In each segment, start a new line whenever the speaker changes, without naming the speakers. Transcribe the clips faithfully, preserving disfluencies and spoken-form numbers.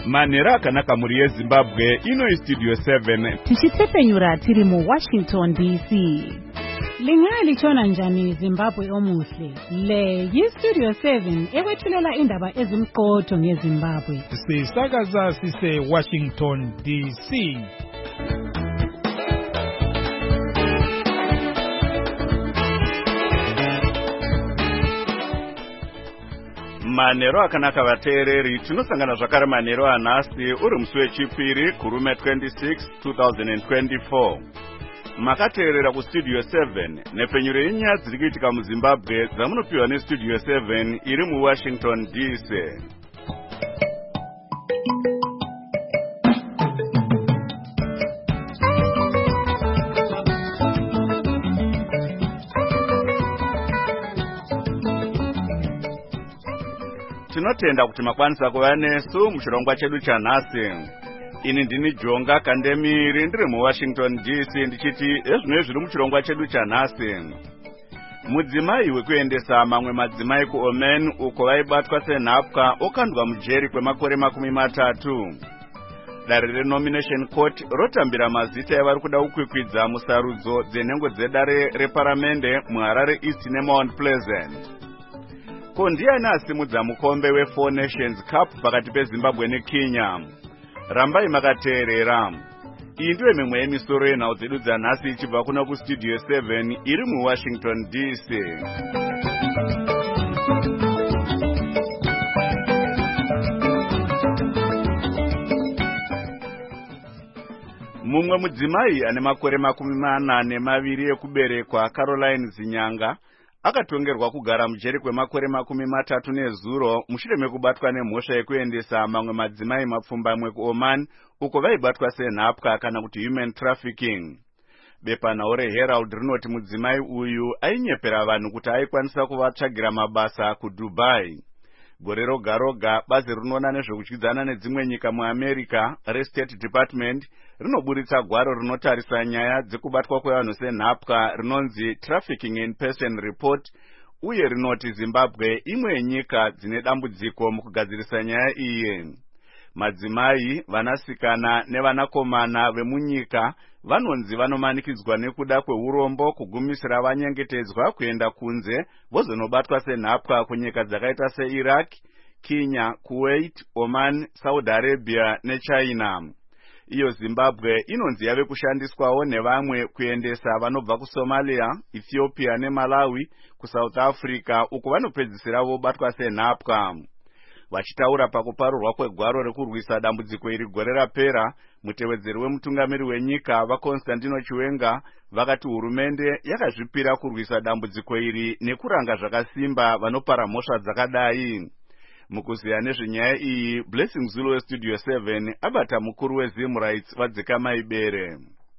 Manera akanaka muri yeZimbabwe ino Studio seven.
Tichitsepenyura tiri mu Washington D C. Lingali chona njani Zimbabwe omuhle. Le yi Studio seven ewethulela indaba ezimqotho ngeZimbabwe.
Sisakaza sise Washington D C.
Manero akanaka vateereri tinosangana zvakare manero anhasi uri musi wechipiri kurume twenty-six twenty twenty-four. Makateerera kuStudio seven nepfenyuro yenyaya dziri kuitika muZimbabwe dzamunopiwa neStudio seven iri muWashington D C. Tinotenda kuti makwanisa kuva nesu muchirongwa chedu chanhasi. Ini ndini Jonga Kandemiri ndiri muWashington D C ndichiti ezvino zviri muchirongwa chedu chanhasi. Mudzimai wekuendesa mamwe madzimai kuOman uko vaibatwa senhapwa okandwa mujeri kwemakore makumi matatu. Dare reNomination Court rotambira mazita evari kuda kukwikwidza musarudzo dzenhengo dzedare reparamende muHarare East neMount Pleasant. Ko ndiani asimudza mukombe weFour Nations Cup pakati peZimbabwe neKenya? Rambai makateerera. Iyi ndiyo mimwe yemisoro yenhau dzedu dzanhasi ichibva kuna kuStudio seven iri muWashington D C. Mumwe mudzimai ane makore makumi mana nemaviri ekuberekwa, Caroline Zinyanga, akatongerwa kugara mujeri kwemakore makumi matatu nezuro mushure mekubatwa nemhosva yekuendesa mamwe madzimai mapfumbamwe kuOman uko vaibatwa senhapwa kana kuti human trafficking. Bepanhau reHerald rinoti mudzimai uyu ainyepera vanhu kuti aikwanisa kuvatsvagira mabasa kuDubai. Gore roga roga bazi rinoona nezvekudyidzana nedzimwe nyika muAmerica reState Department rinoburitsa gwaro rinotarisa nyaya dzekubatwa kwevanhu senhapwa rinonzi Trafficking in Person Report, uye rinoti Zimbabwe imwe yenyika dzine dambudziko mukugadzirisa nyaya iyi. Madzimai, vanasikana nevanakomana vemunyika vanonzi vanomanikidzwa nekuda kweurombo kugumisira vanyengetedzwa kuenda kunze vozonobatwa senhapwa kunyika dzakaita seIraq, Kenya, Kuwait, Oman, Saudi Arabia neChina. Iyo Zimbabwe inonzi yave kushandiswawo nevamwe kuendesa vanobva kuSomalia, Ethiopia neMalawi kuSouth Africa uko vanopedzisira vobatwa senhapwa. Vachitaura pakuparurwa kwegwaro rekurwisa dambudziko iri gore rapera, mutevedzeri wemutungamiri wenyika vaConstantino Chiwenga vakati hurumende yakazvipira kurwisa dambudziko iri nekuranga zvakasimba vanopara mhosva dzakadai. Mukuziya nezvenyaya iyi, Blessing Zulu weStudio seven abata mukuru weZim Rights vadzika maibere.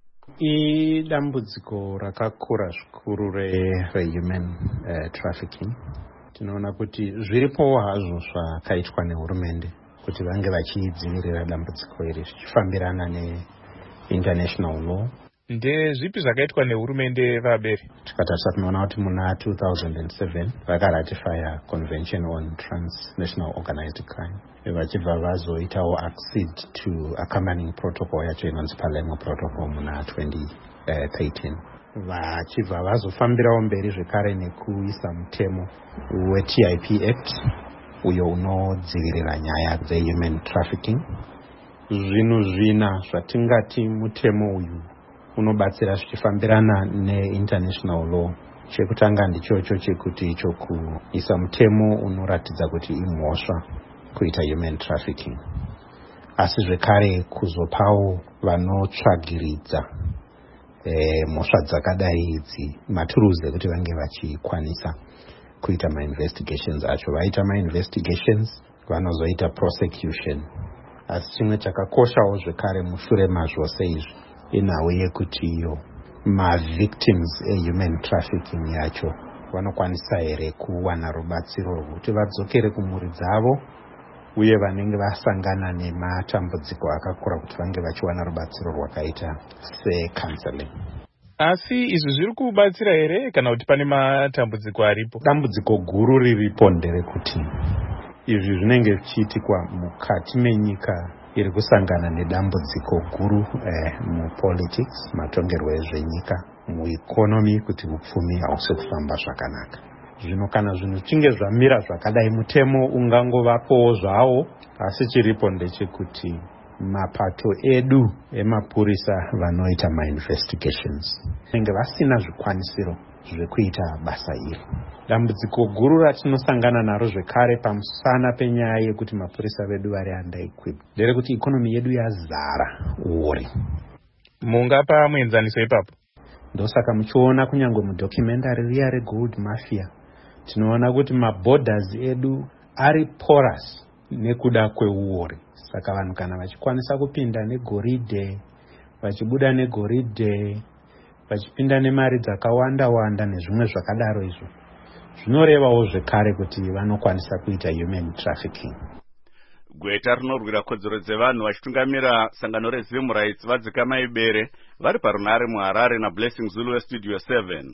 Idambudziko rakakura zvikuru rehuman uh, trafficking. Tinoona kuti zviripo hazvo zvakaitwa nehurumende kuti vange vachidzivirira dambudziko iri zvichifambirana neinternational law.
Ndezvipi zvakaitwa nehurumende vaberi?
Tikatarisa tunoona kuti muna two thousand seven vakaratifya Convention on Transnational Organized Crime, vachibva vazoitawo accede to accompanying protocol yacho inonzi Palermo Protocol muna twenty thirteen. Vachibva vazofambirawo mberi zvekare nekuisa mutemo weT I P Act uyo unodzivirira nyaya dzehuman trafficking. Zvino zvina zvatingati mutemo uyu unobatsira zvichifambirana neinternational law. Chekutanga ndichocho chekuti icho kuisa mutemo unoratidza kuti imhosva kuita human trafficking, asi zvekare kuzopawo vanotsvagiridza E, mhosva dzakadai idzi maturuzi ekuti vange vachikwanisa kuita ma-investigations acho. Vaita ma-investigations vanozoita prosecution. Asi chimwe chakakoshawo zvekare mushure mazvose izvi inhau yekuti iyo ma-victims e-human trafficking yacho vanokwanisa here kuwana rubatsiro rwekuti vadzokere kumhuri dzavo, uye vanenge vasangana nematambudziko akakura kuti vange vachiwana rubatsiro rwakaita secounseling.
Asi izvi zviri kubatsira here kana kuti pane matambudziko aripo?
Dambudziko guru riripo nderekuti izvi zvinenge zvichiitikwa mukati menyika iri kusangana nedambudziko guru eh, mupolitics, matongerwo ezvenyika, mueconomy, kuti upfumi hausi kufamba zvakanaka. Zvino kana zvinhu zvichinge zvamira zvakadai, mutemo ungangovapowo zvawo, asi chiripo ndechekuti mapato edu emapurisa vanoita ma-investigations vanenge vasina zvikwanisiro zvekuita basa iri. Dambudziko guru ratinosangana naro zvekare pamusana penyaya yekuti mapurisa vedu vari under-equipped nderekuti ikonomi yedu yazara uori.
Mungapa muenzaniso ipapo?
Ndosaka muchiona kunyange mudocumentary riya regold mafia, tinoona kuti maborders edu ari porous nekuda kweuori. Saka vanhu kana vachikwanisa kupinda negoridhe, vachibuda negoridhe, vachipinda nemari dzakawanda wanda nezvimwe zvakadaro izvo, zvinorevawo zvekare kuti vanokwanisa kuita human trafficking.
Gweta rinorwira kodzero dzevanhu vachitungamira sangano reZim Rights vadzika maibere vari parunare muHarare naBlessing Zulu weStudio seven.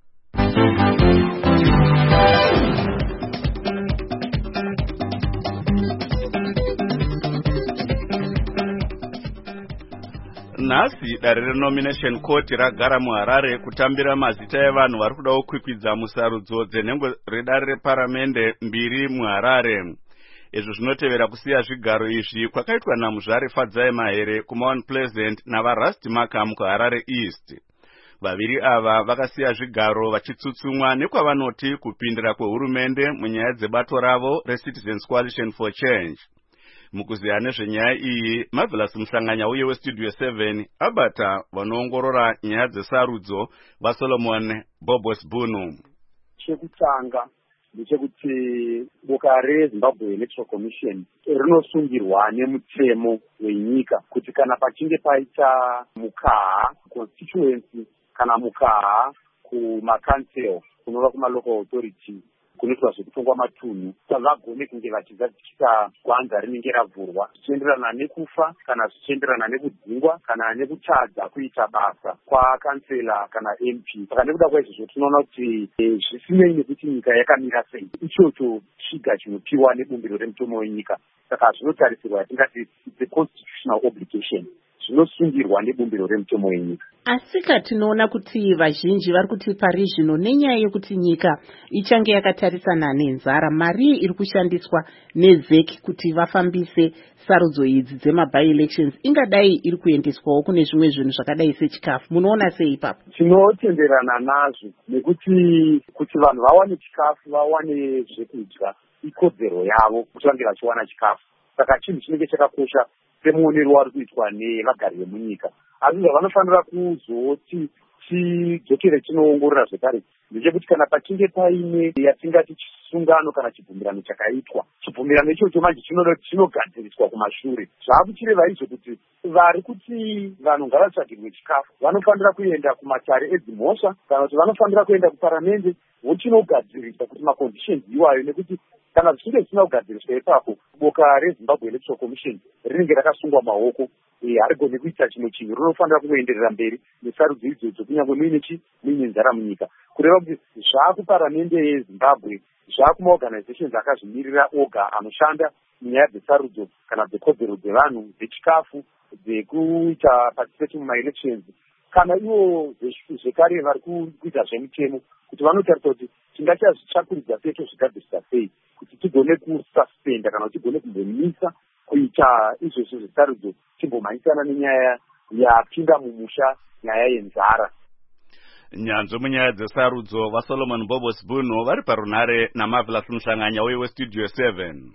Nhasi dare renomination court ragara muHarare kutambira mazita evanhu vari kuda kukwikwidza musarudzo dzenhengo redare reparamende mbiri muHarare. Izvo zvinotevera kusiya zvigaro izvi kwakaitwa namuzvare Fadzai Mahere kuMount Pleasant navaRusty Markham kuHarare East. Vaviri ava vakasiya zvigaro vachitsutsumwa nekwavanoti kupindira kwehurumende munyaya dzebato ravo reCitizens Coalition for Change. Mukuziya nezvenyaya iyi, Marvelous Musanganya uye weStudio seven abata vanoongorora nyaya dzesarudzo vaSolomon Bobos Bunu.
Chekutanga ndechekuti boka reZimbabwe Electoral Commission rinosungirwa nemutemo wenyika kuti kana pachinge paita mukaha constituency kana mukaha kumakansel kunova kumalocal authority kunoitwa zvekutongwa matunhu, vagone kunge vachizadzikisa gwanza rinenge ravhurwa zvichienderana nekufa kana zvichienderana nekudzingwa kana nekutadza kuita basa kwakansela kana M P. Saka nekuda kwaizvozvo tinoona kuti zvisinei nekuti nyika yakamira sei, ichocho chiga chinopiwa nebumbiro remutemo wenyika. Saka zvinotarisirwa tingati it's a constitutional obligation, zvinosungirwa nebumbiro remutemo wenyika.
Asika tinoona kuti vazhinji vari kuti pari zvino nenyaya yekuti nyika ichange yakatarisana nenzara, mari iri kushandiswa neZEC kuti vafambise sarudzo idzi dzema-by elections ingadai iri kuendeswawo kune zvimwe zvinhu zvakadai sechikafu. Munoona sei ipapo?
Tinotenderana nazvo nekuti kuti vanhu vawane chikafu, vawane zvekudya, ikodzero yavo kuti vange vachiwana chikafu. Saka chinhu chinenge chakakosha semuonero wari kuitwa nevagari vemunyika. Asi vanofanira kuzoti chidzokere chinoongorora zvekare ndechekuti kana pachinge paine yatingati chisungano kana chibvumirano chakaitwa, chibvumirano ichocho manje chinogadziriswa kumashure. Zvaakuchireva izvo kuti vari kuti vanhu ngavatsvagirwe chikafu vanofanira kuenda kumatare edzimhosva kana kuti vanofanira kuenda kuparamende vochinogadzirisa kuti maconditions iwayo, nekuti kana zvichinge zvisina kugadziriswa ipapo boka reZimbabwe Electoral Commission rinenge rakasungwa maoko, harigoni kuita chimwe chinhu, rinofanira kungoenderera mberi nesarudzo idzodzo kunyange muine chi muine nzara munyika. Kureva kuti zvaakuparamende yeZimbabwe, zvaakumaorganizations akazvimirira oga anoshanda munyaya dzesarudzo kana dzekodzero dzevanhu, dzechikafu, dzekuita participation mumaelections, kana ivo zvekare vari kuita zvemutemo kuti vanotarisa kuti tingachazvitsvakuridza sei tozvigadzirisa sei kuti tigone kususpenda kana kuti tigone kumbomisa kuita izvozvo zvesarudzo timbomhanyisana nenyaya yapinda mumusha, nyaya yenzara.
Nyanzvi munyaya dzesarudzo vaSolomon Bobos Bunu vari parunare naMarvelous Musanganya uye weStudio seven.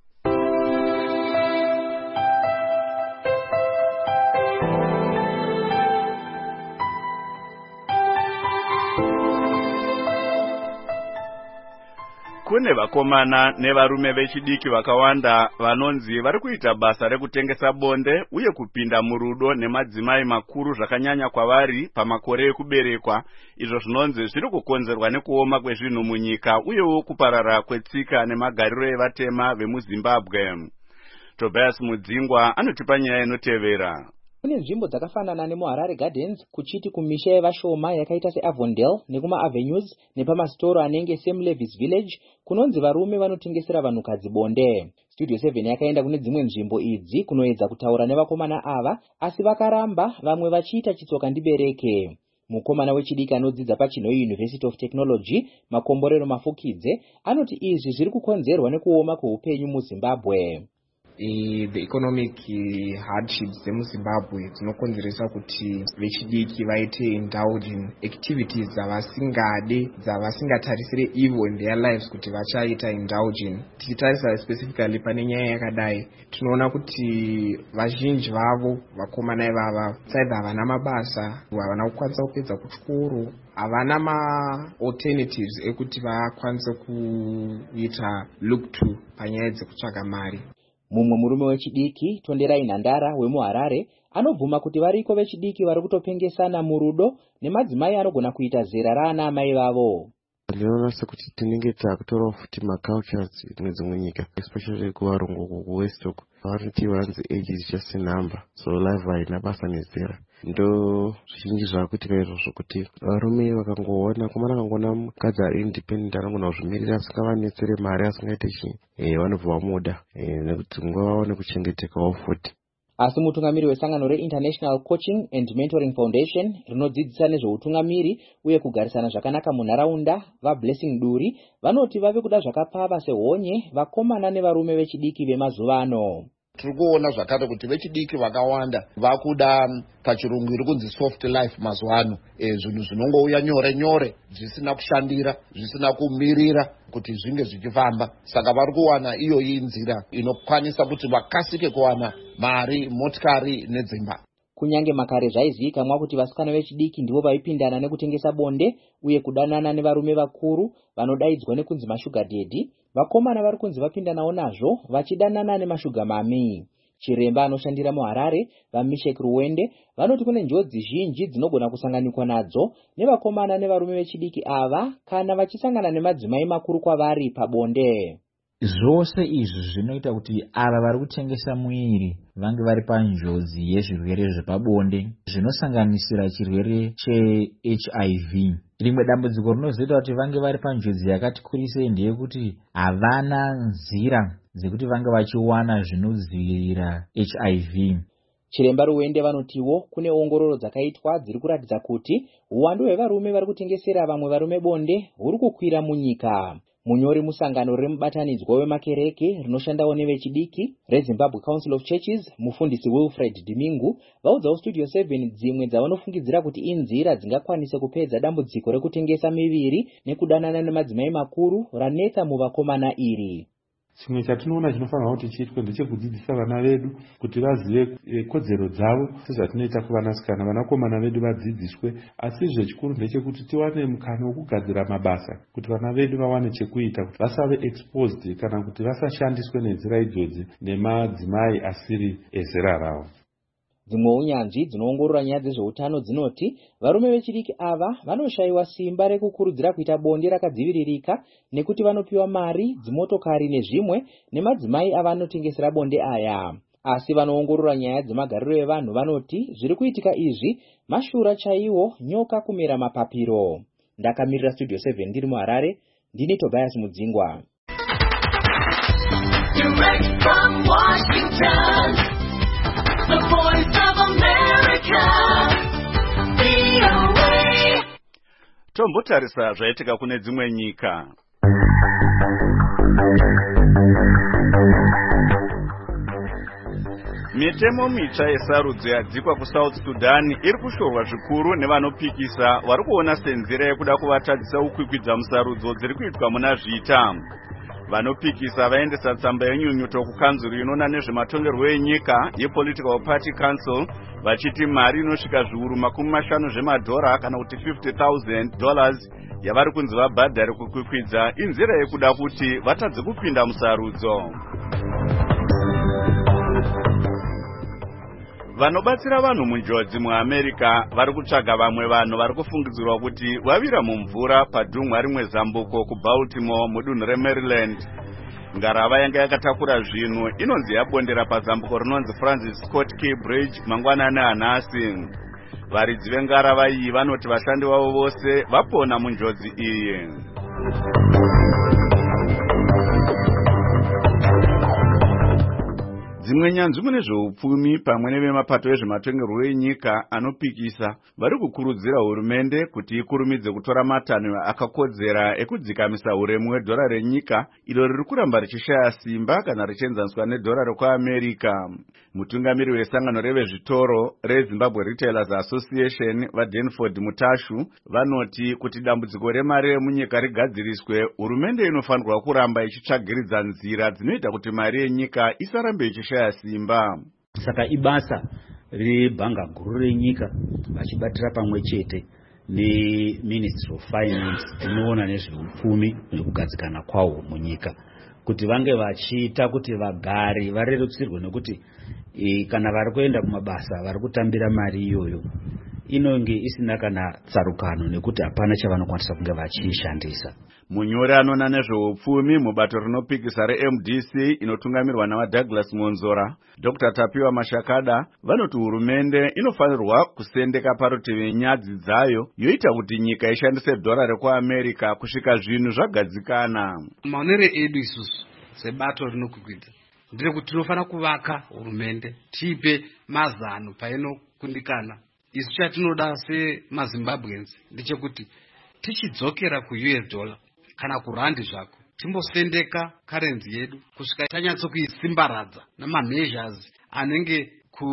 Kune vakomana nevarume vechidiki vakawanda vanonzi vari kuita basa rekutengesa bonde uye kupinda murudo nemadzimai makuru zvakanyanya kwavari pamakore ekuberekwa, izvo zvinonzi zviri kukonzerwa nekuoma kwezvinhu munyika uyewo kuparara kwetsika nemagariro evatema vemuZimbabwe. Tobias Mudzingwa anotipa nyaya inotevera.
Kune nzvimbo dzakafanana nemuHarare Gardens, kuchiti kumisha yevashoma yakaita seAvondale nekuma Avenues nepamasitoro anenge Sam Levis Village kunonzi varume vanotengesera vanhukadzi bonde. Studio seven yakaenda kune dzimwe nzvimbo idzi kunoedza kutaura nevakomana ava, asi vakaramba, vamwe vachiita chitsoka ndibereke. Mukomana wechidiki anodzidza paChinhoyi University of Technology, Makomborero Mafukidze, anoti izvi zviri kukonzerwa nekuoma kweupenyu muZimbabwe.
The economic hardships dzemuZimbabwe dzinokonzeresa kuti vechidiki vaite indulge in activities dzavasingade dzavasingatarisire ivo in their lives kuti vachaita indulge in. Tichitarisa specifically pane nyaya yakadai, tinoona kuti vazhinji vavo vakomana ivava saidha havana mabasa, havana kukwanisa kupedza kuchikoro, havana ma alternatives ekuti vakwanise kuita look to panyaya dzekutsvaga mari.
Mumwe murume wechidiki, Tonderai Nhandara wemuHarare, anobvuma kuti variko vechidiki vari kutopengesana murudo nemadzimai anogona kuita zera raana amai vavo.
Ndinoona sekuti tinenge takutorawo futi macultures nedzimwe nyika, especially kuvarungu kuwest uko vanoti vanzi age is just a number, so life haina basa nezera. Ndo zvizhinji zvakuitika izvozvo kuti varume vakangoona komana akangona mukadzi ari independent anogona kuzvimirira asingavanetsere mari asingaite chii, vanobva vamuda nekuti nguva vaone kuchengetekawo futi.
Asi mutungamiri wesangano reInternational Coaching and Mentoring Foundation rinodzidzisa nezveutungamiri uye kugarisana zvakanaka munharaunda, vaBlessing Duri, vanoti vave kuda zvakapava sehonye vakomana nevarume vechidiki vemazuva ano.
Tiri kuona zvakare kuti vechidiki vakawanda vakuda pachirungu iri kunzi soft life mazuva ano, e, zvinhu zvinongouya nyore nyore zvisina kushandira, zvisina kumirira kuti zvinge zvichifamba. Saka vari kuwana iyo inzira inokwanisa kuti vakasike kuwana mari, motikari nedzimba.
Kunyange makare zvaizivikanwa kuti vasikana vechidiki ndivo vaipindana nekutengesa bonde uye kudanana nevarume vakuru vanodaidzwa nekunzi mashuga daddy, vakomana vari kunzi vapindanawo nazvo vachidanana nemashuga mami. Chiremba anoshandira muHarare, vaMishek Ruwende, vanoti kune njodzi zhinji dzinogona kusanganikwa nadzo nevakomana nevarume vechidiki ava kana vachisangana nemadzimai makuru kwavari pabonde.
Zvose izvi zvinoita kuti ava vari kutengesa mwiri vange vari panjodzi yezvirwere zvepabonde zvinosanganisira chirwere cheH I V. Rimwe dambudziko rinozoita kuti vange vari panjodzi yakati kurisei ndeyekuti havana nzira dzekuti vange vachiwana zvinodzivirira H I V.
Chiremba Ruwende vanotiwo kune ongororo dzakaitwa dziri kuratidza kuti uwandu hwevarume vari kutengesera vamwe varume bonde huri kukwira munyika. Munyori musangano remubatanidzwa wemakereke rinoshandawo nevechidiki reZimbabwe Council of Churches, mufundisi Wilfred Dimingu, vaudzawo Studio seven dzimwe dzavanofungidzira kuti inzira dzingakwanise kupedza dambudziko rekutengesa miviri nekudanana nemadzimai makuru ranetsa muvakomana iri.
Chimwe chatinoona chinofanirwa kuti chiitwe ndechekudzidzisa vana vedu kuti vazive kodzero dzavo sezvatinoita kuvanasikana. Vanakomana vedu vadzidziswe, asi zvechikuru ndechekuti tiwane mukana wokugadzira mabasa kuti vana vedu vawane chekuita, kuti vasave exposed kana kuti vasashandiswe nenzira idzodzi nemadzimai asiri ezera ravo.
Dzimwe unyanzvi dzinoongorora nyaya dzezveutano dzinoti varume vechidiki ava vanoshayiwa simba rekukurudzira kuita bonde rakadziviririka nekuti vanopiwa mari, dzimotokari nezvimwe nemadzimai avanotengesera bonde aya. Asi vanoongorora nyaya dzemagariro evanhu vanoti zviri kuitika izvi mashura chaiwo, nyoka kumera mapapiro. Ndakamirira Studio seven ndiri muHarare, ndini Tobias Mudzingwa. Direct from Washington. The Voice of America, V O A.
Tombotarisa zvaitika kune dzimwe nyika. Mitemo mitsva yesarudzo yadzikwa kuSouth Sudan iri kushorwa zvikuru nevanopikisa vari kuona senzira yekuda kuvatadzisa ukwikwidza musarudzo dziri kuitwa muna zvita. Vanopikisa vaendesa tsamba yenyunyuto kukanzuru inoona nezvematongerwo enyika yePolitical Party Council vachiti mari inosvika zviuru makumi mashanu zvemadhora kana kuti fifty thousand dollars yavari kunzi vabhadhare kukwikwidza inzira yekuda kuti vatadze kupinda musarudzo. Vanobatsira vanhu munjodzi muAmerica vari kutsvaga vamwe vanhu vari kufungidzirwa kuti vavira mumvura padhumwa rimwe zambuko kuBaltimore mudunhu reMaryland. Ngarava yanga yakatakura zvinhu inonzi yabondera pazambuko rinonzi Francis Scott Key Bridge mangwanani anhasi. Varidzi vengarava iyi vanoti vashandi vavo vose vapona munjodzi iyi. Dzimwe nyanzvi mune zveupfumi pamwe nevemapato ezvematongerwo enyika anopikisa vari kukurudzira hurumende kuti ikurumidze kutora matanho akakodzera ekudzikamisa uremu hwedhora renyika iro riri kuramba richishaya simba kana richenzaniswa nedhora rekuAmerica. Mutungamiri wesangano revezvitoro reZimbabwe Retailers Association vaDanford Mutashu vanoti kuti dambudziko remari remunyika rigadziriswe, hurumende inofanirwa kuramba ichitsvagiridza nzira dzinoita kuti mari yenyika isarambe ichishaya simba.
Saka ibasa rebhanga guru renyika vachibatira pamwe chete neMinistry of Finance inoona nezveupfumi nekugadzikana kwawo munyika kuti vange vachiita kuti vagari varerutsirwe, nekuti e, kana vari kuenda kumabasa vari kutambira mari iyoyo inonge isina kana tsarukano nekuti hapana chavanokwanisa kunge vachiishandisa.
Munyori anoona nezveupfumi mubato rinopikisa reM D C inotungamirwa navaDouglas Monzora, Doctor Tapiwa Mashakada vanoti hurumende inofanirwa kusendeka parutivi nyadzi dzayo yoita kuti nyika ishandise dhora rekuAmerica kusvika zvinhu zvagadzikana.
Maonere edu isusu sebato rinokukwidza nderekuti tinofana kuvaka hurumende tipe mazano painokundikana. Isu chatinoda semaZimbabweans ndechekuti tichidzokera ku U S dollar kana kurandi zvako timbosendeka currency yedu kusvika tanyatsokuisimbaradza namameasures anenge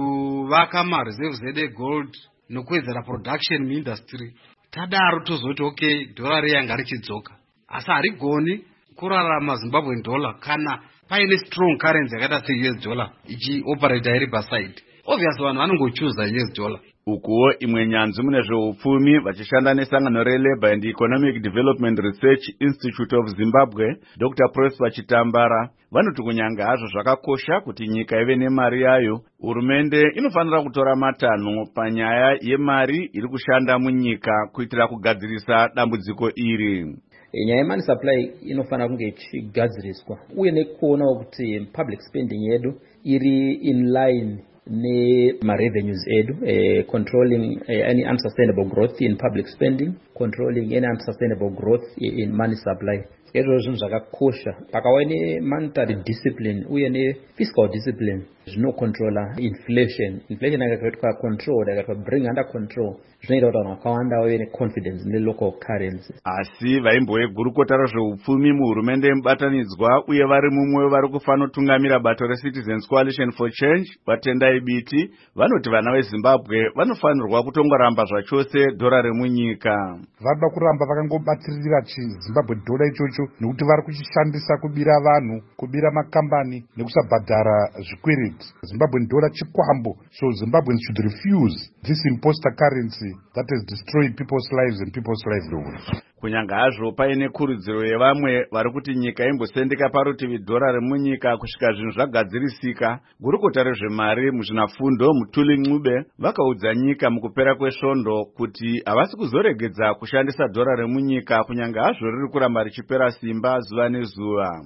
kuvaka mareserves edu egold nokuwedzera production muindustry. Tadaro tozoti okay dhora reyanga richidzoka, asi harigoni kurarama Zimbabwean dollar kana paine strong currency yakaita se U S dollar ichioperate iri paside. Obviously vanhu vanongochuza U S dollar.
Ukuwo imwe nyanzvi mune zveupfumi vachishanda nesangano reLabour and Economic Development Research Institute of Zimbabwe, Doctor Prosper Chitambara vanoti kunyanga hazvo zvakakosha kuti nyika ive nemari yayo, hurumende inofanira kutora matanho panyaya yemari iri kushanda munyika kuitira kugadzirisa dambudziko iri.
Nyaya yemani supply inofanira kunge ichigadziriswa uye nekuonawo kuti public spending yedu iri in line ne-revenues edu, eh, controlling eh, any unsustainable growth in public spending, controlling any unsustainable growth in money supply. Ezvo zvinhu zvakakosha pakauya ne-monetary discipline uye ne-fiscal discipline zvinocontrola inflation. Inflation yakaitwa control, yakaitwa bring under control, zvinoita kuti vanhu vakawanda vave neconfidence ne-local currency.
Asi vaimboegurukota rezveupfumi muhurumende mubatanidzwa uye vari mumwe vari kufanotungamira bato reCitizens Coalition for Change vatendai biti vanoti vana veZimbabwe vanofanirwa kutongoramba zvachose dhora remunyika.
Vanoda kuramba vakangobatirira chiZimbabwe dhora ichocho nekuti vari kuchishandisa kubira vanhu, kubira makambani nekusabhadhara zvikwiriti. Zimbabwean dollar chikwambo, so Zimbabweans should refuse this imposter currency that has destroyed people's lives and people's livelihoods.
Kunyanga hazvo paine kurudziro yevamwe vari kuti nyika imbosendeka parutivi dhora remunyika kusvika zvinhu zvagadzirisika, gurukota rezvemari muzvinafundo Mutuli Ncube vakaudza nyika mukupera kwesvondo kuti havasi kuzoregedza kushandisa dhora remunyika kunyanga hazvo riri kuramba richipera simba zuva nezuva.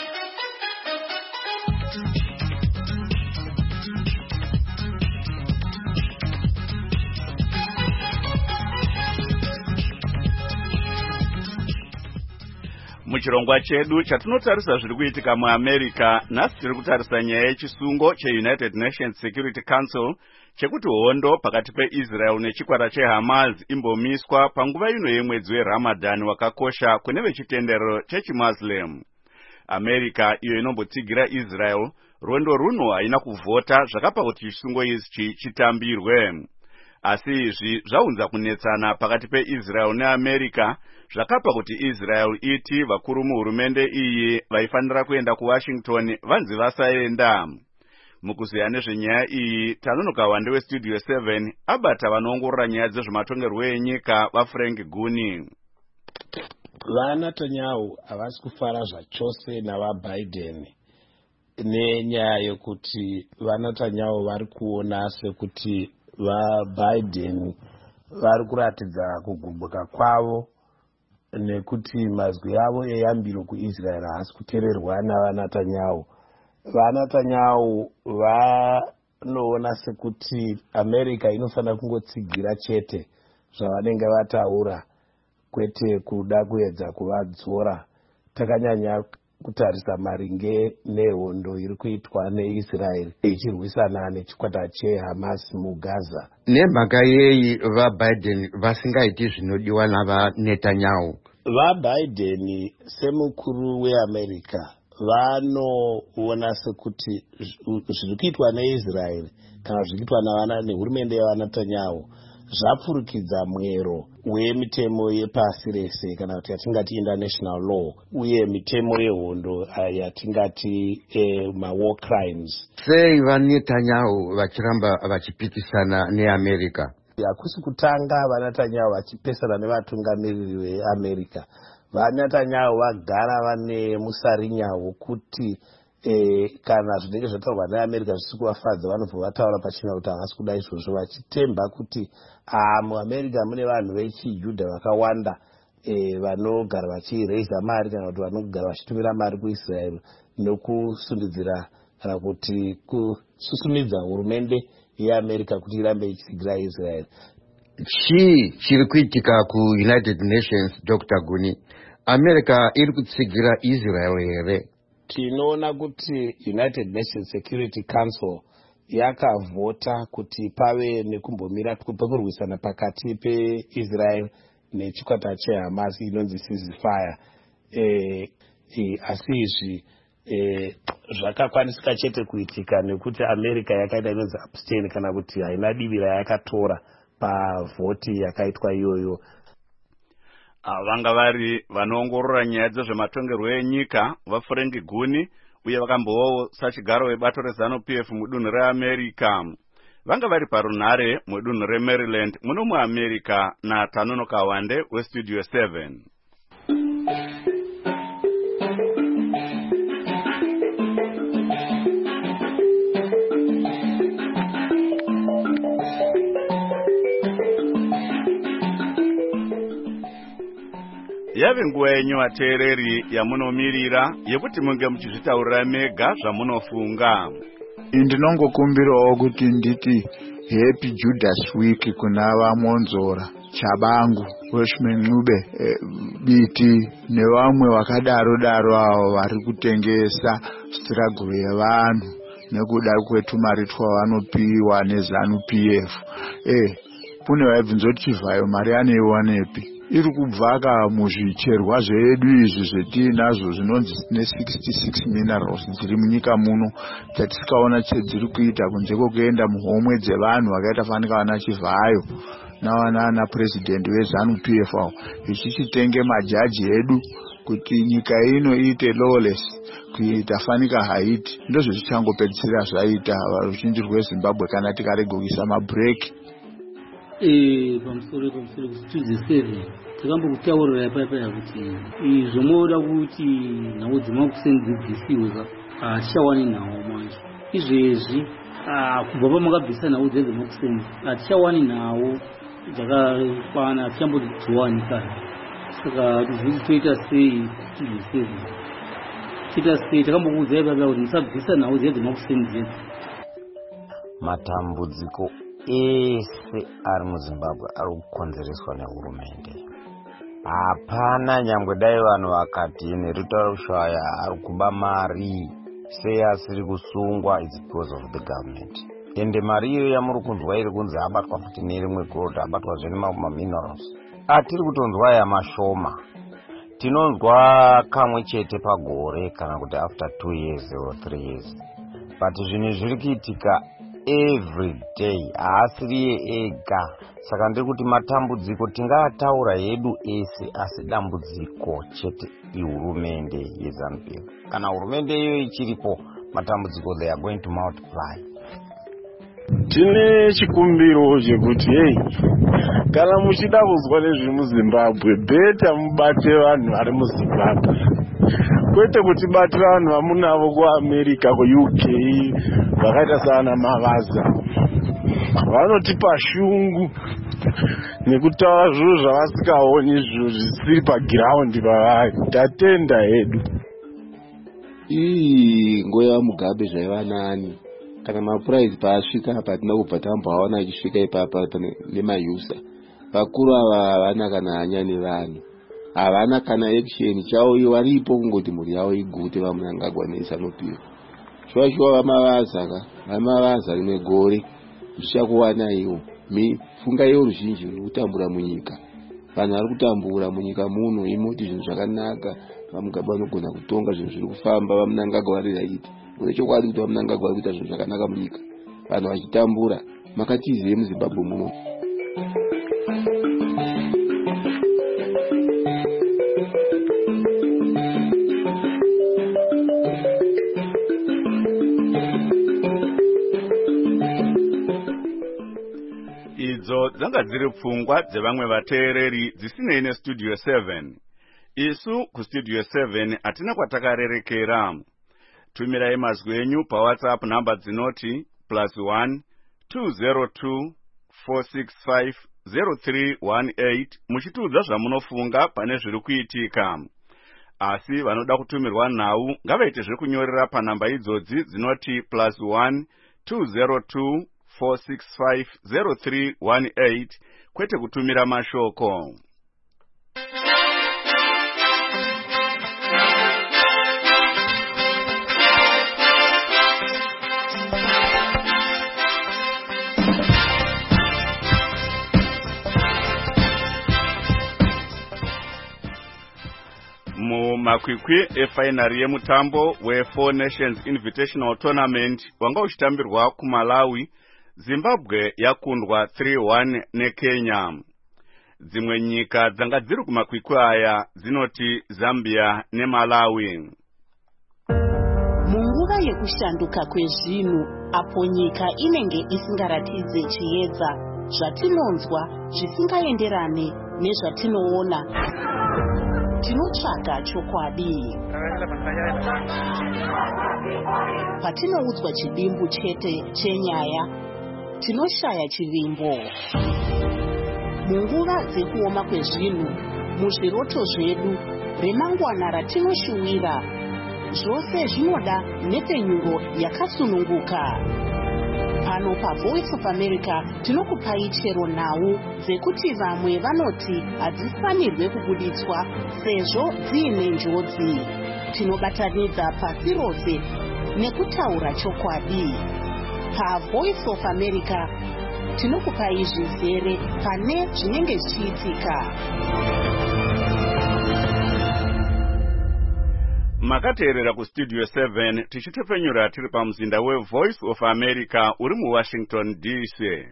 Muchirongwa chedu chatinotarisa zviri kuitika muAmerica, nhasi tiri kutarisa nyaya yechisungo cheUnited Nations Security Council chekuti hondo pakati peIsrael nechikwata cheHamas imbomiswa panguva ino yemwedzi weRamadan wakakosha kune vechitendero chechiMuslim. America iyo inombotsigira Israel rwendo runo haina kuvhota zvakapa kuti chisungo ichi chitambirwe. Asi izvi zvaunza kunetsana pakati peIsrael neAmerica zvakapa kuti Israel iti vakuru muhurumende iyi vaifanira kuenda kuWashington vanzi vasaenda. Mukuziya nezvenyaya iyi tanonoka wande weStudio seven abata vanoongorora nyaya dzezvematongerwo enyika vaFrank Guni.
VaNetanyahu havasi kufara zvachose navaBiden nenyaya yokuti vaNetanyahu vari kuona sekuti vaBiden vari kuratidza kugumbuka kwavo nekuti mazwi avo eyambiro kuisraeri haasi kuteererwa navanetanyahu. Vanatanyahu vanoona sekuti america inofanira kungotsigira chete zvavanenge vataura, kwete kuda kuedza kuvadzora. Takanyanya kutarisa maringe nehondo iri kuitwa neisraeri ichirwisana nechikwata chehamas mugaza.
Nemhaka yei vaBiden vasingaiti zvinodiwa navaNetanyahu?
VaBiden semukuru weAmerica vanoona sekuti zviri kuitwa neisraeri kana zviri kuitwa nehurumende yavaNetanyahu zvapfurikidza mwero wemitemo yepasi rese kana kuti yatingati international law uye mitemo yehondo yatingati eh, mawar crimes.
Sei vaNetanyahu vachiramba vachipikisana neAmerica?
Hakusi kutanga vaNetanyahu vachipesana nevatungamiriri veAmerica. VaNetanyahu vagara vane musarinya wokuti Eh, kana zvinenge zvataurwa neAmerica zvisi kuvafadza vanobva vataura pachena kuti havasi kuda izvozvo, vachitemba kuti ah, muAmerica mune vanhu vechijudha vakawanda eh, vanogara vachireisa mari kana kuti vanogara vachitumira mari kuIsraeri nokusundidzira kana kuti kususumidza hurumende yeAmerica kuti irambe ichitsigira Israeri.
Chii chiri kuitika kuUnited Nations, Doctor Guni? America iri kutsigira Israel here?
Tinoona kuti United Nations Security Council yakavhota kuti pave nekumbomira kwekurwisana pakati peIsrael nechikwata cheHamas inonzi ceasefire. Eh, eh, asi izvi eh, zvakakwanisika chete kuitika nekuti America yakaita inonzi abstain kana kuti haina divi rayakatora pavhoti yakaitwa iyoyo.
Vanga vari vanoongorora nyaya dzezvematongerwo enyika vaFrank Guni uye vakambovawo sachigaro vebato reZANU-P F mudunhu reAmerica. Vanga vari parunhare mudunhu reMaryland muno muAmerica naTanono Kawande weStudio seven. Yave nguva yenyu vateereri yamunomirira yekuti munge muchizvitaurira mega zvamunofunga.
Ndinongokumbirawo kuti nditi Happy Judas Week kuna vamonzora, Chabangu, Weshman Ncube, e, Biti nevamwe vakadaro daro avo vari kutengesa struggle yevanhu nekuda kwetumari twavanopiwa neZANU-P F. Eh, kune vaibvunza kuti Chivhayo mari anoiwanepi? Iri kubvaka muzvicherwa zvedu izvi zvetinazvo zvinonzi ne sixty-six minerals dziri munyika muno dzatisikaona chedziri kuita kunze kwokuenda muhomwe dzevanhu vakaita fanika vana Chivhayo navanana president weZANU-P F avo ichichitenge majaji edu kuti nyika ino iite lawless kuita fanika Haiti. Ndozvo zvichangopedzisira zvaita ruzhinji rweZimbabwe kana tikaregokisa mabreak.
Eh, pamusoro pamusoro kustudio seven takambokutaurira paya kuti zvomoda kuti nhau dzemakusendzidzisiwa hatichawani nhau manje. Izvezvi kubva pamakabvisa nhau dzedzemakusendi hatichawani nhau dzakakwana, hatichambodziwani kana. Saka tizviti toita sei studio seven? Toita sei? Takambokuudzai paya kuti musabvisa nhau dzedzemakusendi dzedu.
Matambudziko ese ari muZimbabwe ari kukonzereswa nehurumende. Hapana nyangwe dai vanhu vakati nerutauro rushaya ari kuba mari sei asiri kusungwa, it's because of the government. Ende mari iyo yamuri kunzwa iri kunzi abatwa futi nerimwe gold, abatwa zvene maminerals. Atiri kutonzwa yamashoma. Tinonzwa kamwe chete pagore kana kuti after two years or three years. But zvinhu zviri kuitika every day, haasiri ega. Saka ndiri kuti matambudziko tingataura yedu ese, asi dambudziko chete ihurumende yeZANU-P F. Kana hurumende iyo ichiripo, matambudziko they are going to multiply.
Tine chikumbiro chekuti hey, kana muchida kuzwa nezviri muZimbabwe, beta mubate vanhu vari muZimbabwe. Kwete kuti batira vanhu vamunavo kuAmerica, kuU K, vakaita sana Mavaza.
vanotipa shungu nekutaura zviro zvavasikaoni, zviro zvisiri pagiraundi pavari. Tatenda hedu.
Ii ngoya Mugabe zvaiva nani. Kana mapuraizi paasvika apa tina kubva tamboaona achisvika ipapa nemayusa. Vakuru ava havana kana hanya nevanhu, havana kana action. Chavo varipo kungoti mhuri yavo igute vaMnangagwa neSANU-P F. Shuwa shuwa vamavaza ka vamavaza rimwe gore zvichakuwana iwo. Mi funga iyo ruzhinji ruri kutambura munyika. Vanhu vari kutambura munyika muno imoti zvinhu zvakanaka. VaMugabe vanogona kutonga zvinhu zviri kufamba, vaMnangagwa vari right. Unechokwadi kuti vaMnangagwa vari kuita zvinhu zvakanaka munyika. Vanhu vachitambura. Makatizei muZimbabwe muno?
Idzo dzanga dziri pfungwa dzevamwe vateereri dzisinei nestudio seven. Isu kustudio seven hatina kwatakarerekera. Tumirai mazwi enyu paWhatsApp namba dzinoti plus one two zero two four six five zero three one eight muchitiudza zvamunofunga pane zviri kuitika. Asi vanoda kutumirwa nhau ngavaite zvekunyorera panhamba idzodzi dzinoti plus one two zero two four six five zero three one eight kwete kutumira mashoko. Mumakwikwi efinari yemutambo weFour Nations Invitational Tournament wanga uchitambirwa kuMalawi, Zimbabwe yakundwa three one neKenya. Dzimwe nyika dzanga dziri kumakwikwi aya dzinoti Zambia neMalawi.
Munguva yekushanduka kwezvinhu, apo nyika inenge isingaratidze chiedza, zvatinonzwa zvisingaenderane nezvatinoona, tinotsvaga chokwadi. Patinoudzwa chidimbu chete chenyaya, tinoshaya chivimbo. Munguva dzekuoma kwezvinhu, muzviroto zvedu, remangwana ratinoshuwira, zvose zvinoda nepenyuro yakasununguka. Pano paVoice of America tinokupai chero nhau dzekuti vamwe vanoti hadzifanirwe kubuditswa sezvo dziine njodzi. Tinobatanidza pasi rose nekutaura chokwadi. PaVoice of America tinokupai zvizere pane zvinenge zvichiitika.
Makateerera kustudio seven tichitopfenyura tiri pamuzinda weVoice of America uri muWashington D C.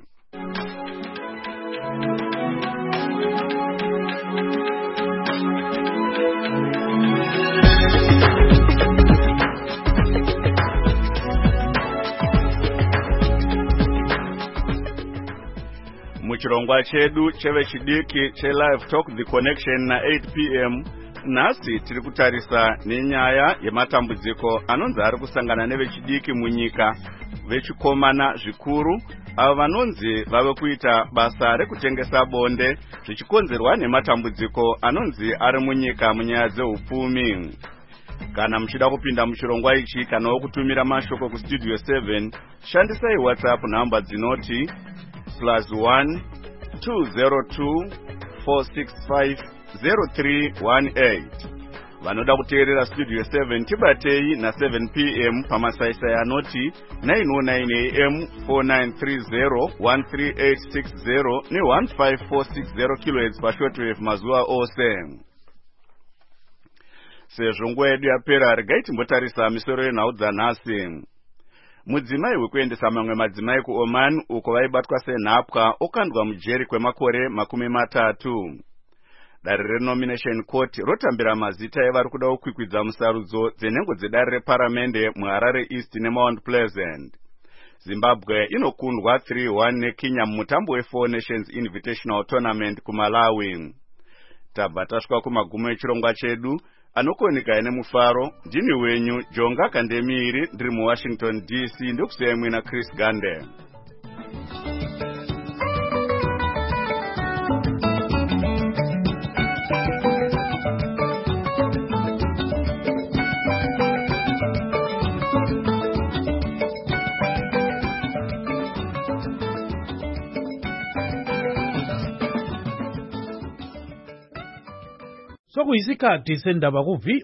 Muchirongwa chedu chevechidiki cheLive Talk The Connection na eight p m nhasi tiri kutarisa nenyaya yematambudziko anonzi ari kusangana nevechidiki munyika vechikomana zvikuru avo vanonzi vave kuita basa rekutengesa bonde zvichikonzerwa nematambudziko anonzi ari munyika munyaya dzeupfumi. Kana muchida kupinda muchirongwa ichi kanawo kutumira mashoko kustudio seven, shandisai WhatsApp namba dzinoti plus one two zero two four six five zero three one eight. Vanoda kuteerera studio seven tibatei na seven p m pamasaisai anoti nine oh nine a m four nine three zero one three eight six zero ne one five four six zero kilohertz pashortwave mazuva ose. Sezvo nguva yedu yapera, regai timbotarisa misoro yenhau dzanhasi. Mudzimai wekuendesa mamwe madzimai kuOman uko vaibatwa senhapwa okandwa mujeri kwemakore makumi matatu. Dare reNomination Court rotambira mazita evari kuda kukwikwidza musarudzo dzenhengo dzedare reparamende muHarare East neMount Pleasant. Zimbabwe inokundwa three one neKenya mumutambo weFour Nations Invitational Tournament kuMalawi. Tabva tasvika kumagumo echirongwa chedu. Anokonika nemufaro, ndini wenyu Jonga Kandemiri ndiri muWashington D C ndokusiyai mwina Chris Gande.
kwakuyisikhathi sendaba ku-V